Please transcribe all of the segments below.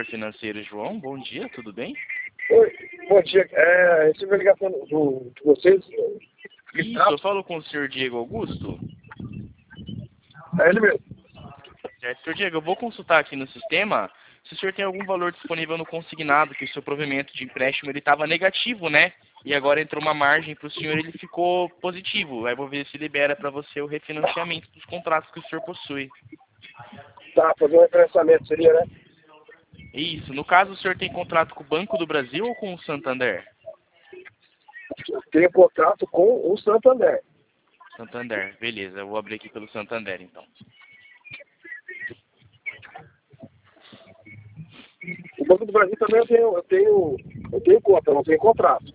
financeiro, João. Bom dia, tudo bem? Oi, bom dia. Recebi a ligação de vocês. Isso, eu falo com o senhor Diego Augusto. É ele mesmo. Certo, senhor Diego, eu vou consultar aqui no sistema se o senhor tem algum valor disponível no consignado, que o seu provimento de empréstimo ele estava negativo, né? E agora entrou uma margem para o senhor, ele ficou positivo. Aí vou ver se libera para você o refinanciamento dos contratos que o senhor possui. Tá, fazer um referenciamento seria, né? Isso, no caso o senhor tem contrato com o Banco do Brasil ou com o Santander? Tenho contrato com o Santander. Santander, beleza, eu vou abrir aqui pelo Santander então. O Banco do Brasil também eu tenho conta, eu não tenho contrato.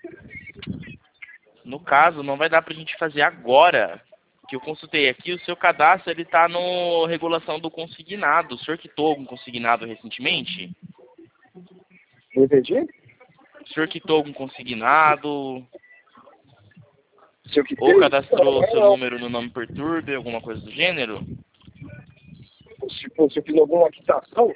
No caso, não vai dar pra gente fazer agora, que eu consultei aqui, o seu cadastro ele tá no regulação do consignado. O senhor quitou algum consignado recentemente? Não entendi? O senhor quitou algum consignado? Se eu Ou quitei, cadastrou seu não. número no nome Perturbe, alguma coisa do gênero? Se eu fiz alguma quitação.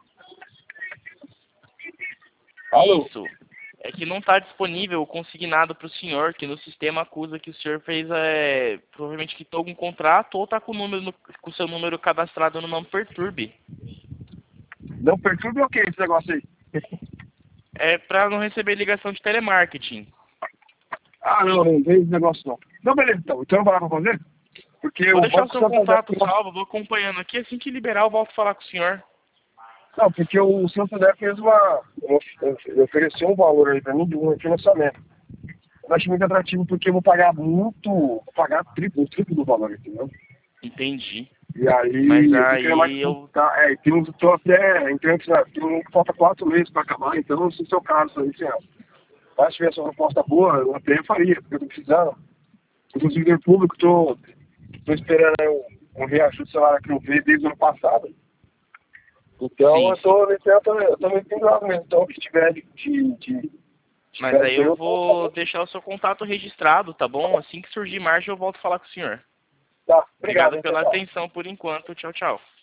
Alô? Isso. É que não está disponível o consignado para o senhor, que no sistema acusa que o senhor fez, provavelmente quitou algum contrato ou está com o seu número cadastrado no nome Perturbe. Não perturbe o que esse negócio aí? É para não receber ligação de telemarketing. Ah, não tem esse negócio não. Não, beleza, então. Então eu vou lá pra fazer? Porque Vou o deixar o Banco seu Santander... contato salvo, vou acompanhando aqui. Assim que liberar, eu volto a falar com o senhor. Não, porque o Santander fez ofereceu um valor aí pra mim de um refinanciamento. Eu achei muito atrativo porque eu vou pagar o triplo do valor, entendeu? Entendi. E aí, Mas eu tô querendo mais aí eu... tô até, então, falta 4 meses pra acabar, então não sei se é o caso aí, senhor. Mas se tivesse uma proposta boa, eu até faria, porque eu tô precisando. Eu sou servidor público, tô esperando aí um reajuste de salário que eu vi desde o ano passado. Então Sim, eu tô meio pendurado mesmo. Então o que tiver mas aí eu eu vou tô... deixar o seu contato registrado, tá bom? Assim que surgir margem, eu volto a falar com o senhor. Tá, obrigado, Obrigado hein, pela pessoal. atenção por enquanto. Tchau, tchau.